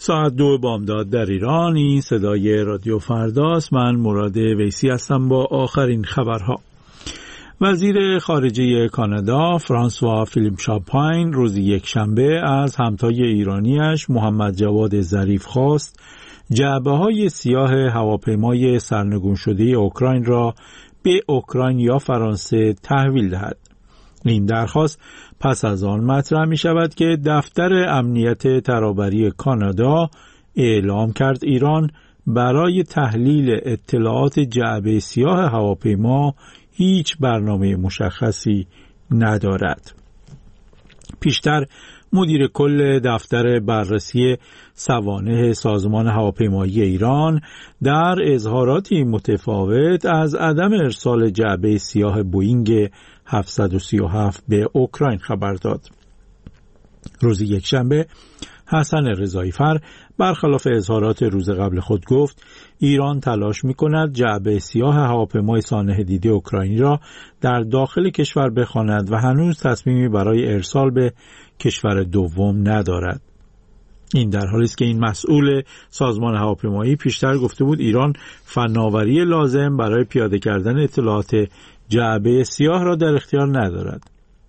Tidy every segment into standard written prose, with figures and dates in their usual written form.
ساعت 2 بامداد در ایران. این صدای رادیو فرداست. من مراد ویسی هستم با آخرین خبرها. وزیر خارجه کانادا فرانسوا فیلیپ شامپاین روز یکشنبه از همتای ایرانیش محمد جواد ظریف خواست جعبه‌های سیاه هواپیمای سرنگون شده اوکراین را به اوکراین یا فرانسه تحویل دهد. این درخواست پس از آن مطرح می شود که دفتر امنیت ترابری کانادا اعلام کرد ایران برای تحلیل اطلاعات جعبه سیاه هواپیما هیچ برنامه مشخصی ندارد. پیشتر مدیر کل دفتر بررسی سوانح سازمان هواپیمایی ایران در اظهاراتی متفاوت از عدم ارسال جعبه سیاه بوئینگ 737 به اوکراین خبر داد. روز یکشنبه حسن رضایی‌فر برخلاف اظهارات روز قبل خود گفت ایران تلاش می‌کند جعبه سیاه هواپیمای سانح دیده اوکراینی را در داخل کشور بخواند و هنوز تصمیمی برای ارسال به کشور دوم ندارد. این در حالی است که این مسئول سازمان هواپیمایی پیشتر گفته بود ایران فناوری لازم برای پیاده کردن اطلاعات جعبه سیاه را در اختیار ندارد.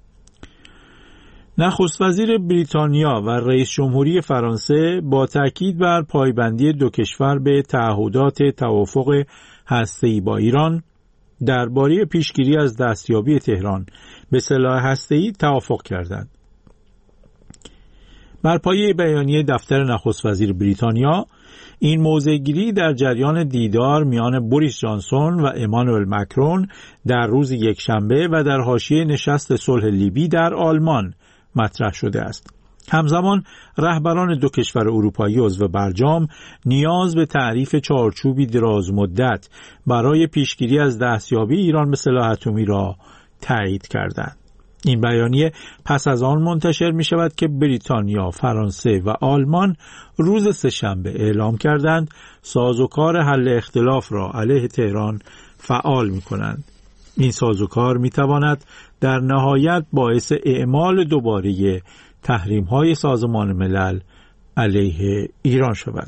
نخست وزیر بریتانیا و رئیس جمهوری فرانسه با تاکید بر پایبندی دو کشور به تعهدات توافق هسته‌ای با ایران درباره پیشگیری از دستیابی تهران به سلاح هسته‌ای توافق کردند. بر پایه بیانیه دفتر نخست وزیر بریتانیا، این موضع‌گیری در جریان دیدار میان بوریس جانسون و امانوئل مکرون در روز یکشنبه و در حاشیه نشست صلح لیبی در آلمان مطرح شده است. همزمان رهبران دو کشور اروپایی عضو برجام نیاز به تعریف چارچوبی دراز مدت برای پیشگیری از دستیابی ایران به سلاح اتمی را تایید کردند. این بیانیه پس از آن منتشر می شود که بریتانیا، فرانسه و آلمان روز سه‌شنبه اعلام کردند سازوکار حل اختلاف را علیه تهران فعال می کنند. این سازوکار می تواند در نهایت باعث اعمال دوباره تحریم‌های سازمان ملل علیه ایران شود.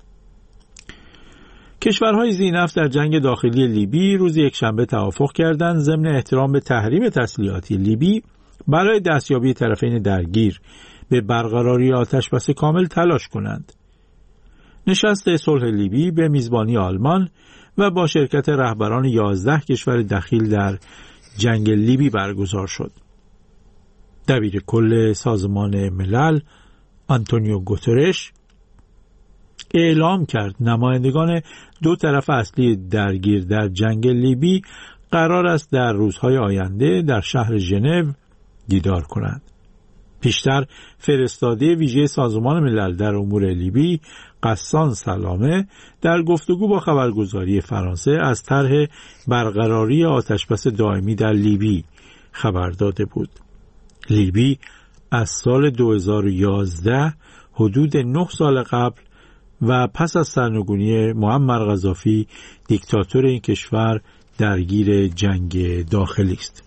کشورهای ذی‌نفط در جنگ داخلی لیبی روز یکشنبه توافق کردند ضمن احترام به تحریم تسلیحاتی لیبی برای دستیابی طرفین درگیر به برقراری آتشبس کامل تلاش کنند. نشست صلح لیبی به میزبانی آلمان و با شرکت رهبران 11 کشور دخیل در جنگ لیبی برگزار شد. دبیر کل سازمان ملل آنتونیو گوترش اعلام کرد نمایندگان دو طرف اصلی درگیر در جنگ لیبی قرار است در روزهای آینده در شهر ژنو دیدار کنند. پیشتر فرستاده ویژه سازمان ملل در امور لیبی قسان سلامه در گفتگو با خبرگزاری فرانسه از طرح برقراری آتشبس دائمی در لیبی خبر داده بود. لیبی از سال 2011 حدود 9 سال قبل و پس از سرنگونی معمر قذافی دیکتاتور این کشور درگیر جنگ داخلی است.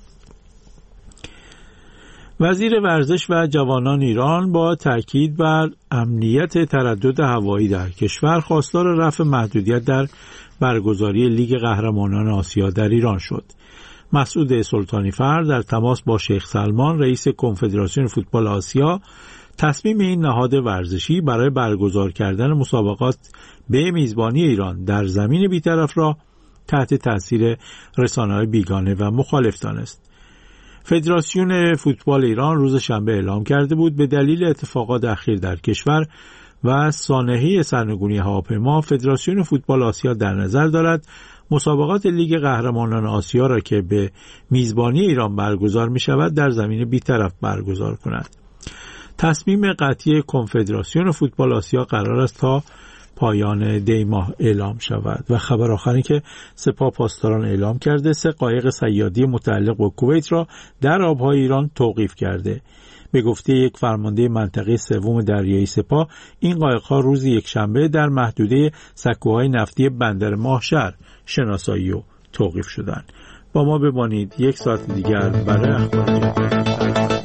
وزیر ورزش و جوانان ایران با تاکید بر امنیت تردد هوایی در کشور خواستار رفع محدودیت در برگزاری لیگ قهرمانان آسیا در ایران شد. مسعود سلطانی فر در تماس با شیخ سلمان رئیس کنفدراسیون فوتبال آسیا تصمیم این نهاد ورزشی برای برگزار کردن مسابقات به میزبانی ایران در زمین بی‌طرف را تحت تاثیر رسانه‌های بیگانه و مخالف دانست. فدراسیون فوتبال ایران روز شنبه اعلام کرده بود به دلیل اتفاقات اخیر در کشور و سانحه سرنگونی هواپیما فدراسیون فوتبال آسیا در نظر دارد مسابقات لیگ قهرمانان آسیا را که به میزبانی ایران برگزار می شود در زمین بی‌طرف برگزار کند. تصمیم قطعی کنفدراسیون فوتبال آسیا قرار است تا پایان دی ماه اعلام شود. و خبر آخری که سپاه پاسداران اعلام کرده 3 قایق صیادی متعلق به کویت را در آبهای ایران توقیف کرده. به گفته یک فرمانده منطقه سوم دریایی سپاه این قایق‌ها روز یکشنبه در محدوده سکوهای نفتی بندر ماهشهر شناسایی و توقیف شدند. با ما بمانید، 1 ساعت دیگر برای اخبار